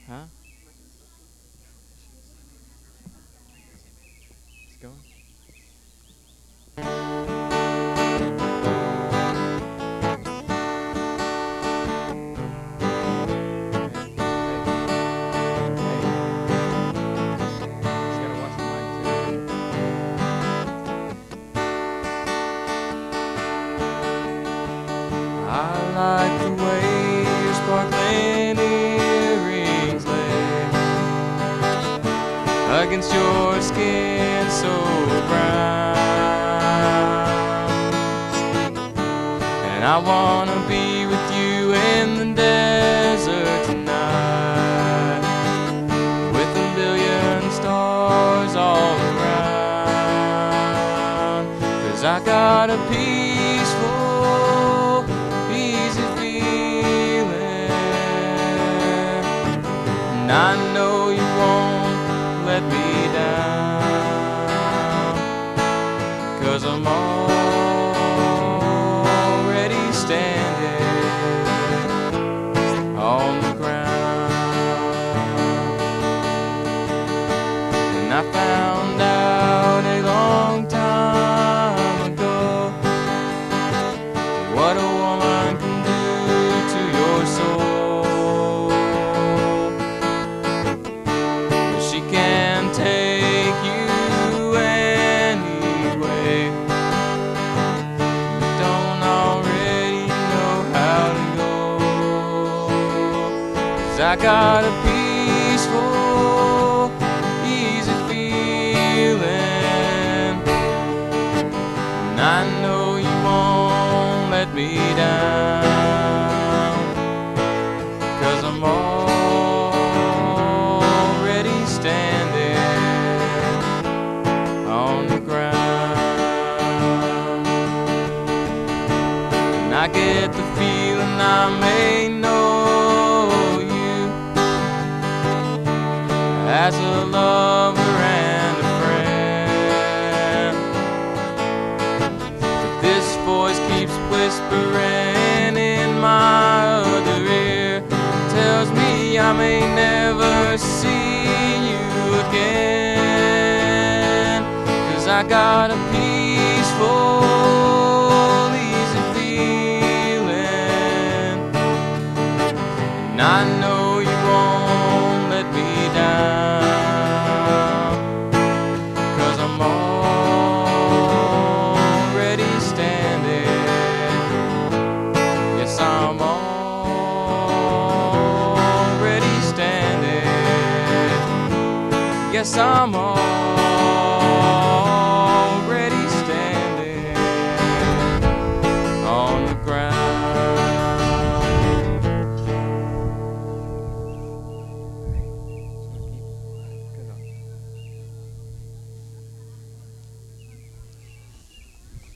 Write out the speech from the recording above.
Huh? It's going. I like the way your sparkling earrings lay against your skin so brown, and I wanna be with you in the desert tonight, with a million stars all around, 'cause I got a peaceful, easy feeling, and I know you won't let me down, 'cause I'm already standing on the ground. And I found out a long time ago what a woman can do to your soul. She can take you anyway. You don't already know how to go, 'cause I got a peaceful, easy feeling, and I know you won't let me down, 'cause I'm already standing on the ground. And I get the feeling I may know you as a lover and a friend, but this voice keeps whispering in my other ear, tells me I may never see you again, 'cause I got a peaceful, easy feeling, and I know you won't let me down, 'cause I'm already standing. Yes, I'm already standing. Yes, I'm already standing on the ground.